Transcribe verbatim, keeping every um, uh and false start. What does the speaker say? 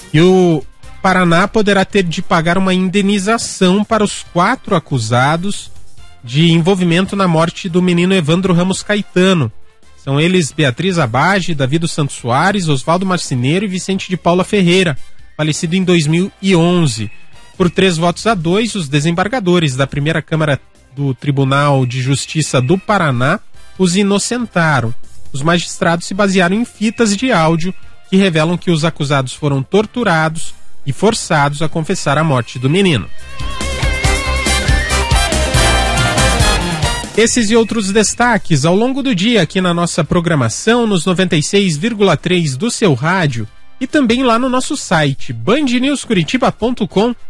E o Paraná poderá ter de pagar uma indenização para os quatro acusados de envolvimento na morte do menino Evandro Ramos Caetano. São eles Beatriz Abage, Davi dos Santos Soares, Oswaldo Marceneiro e Vicente de Paula Ferreira, falecido em dois mil e onze. Por três votos a dois, os desembargadores da primeira Câmara do Tribunal de Justiça do Paraná os inocentaram. Os magistrados se basearam em fitas de áudio que revelam que os acusados foram torturados e forçados a confessar a morte do menino. Esses e outros destaques ao longo do dia aqui na nossa programação, nos noventa e seis vírgula três do seu rádio e também lá no nosso site band news curitiba ponto com.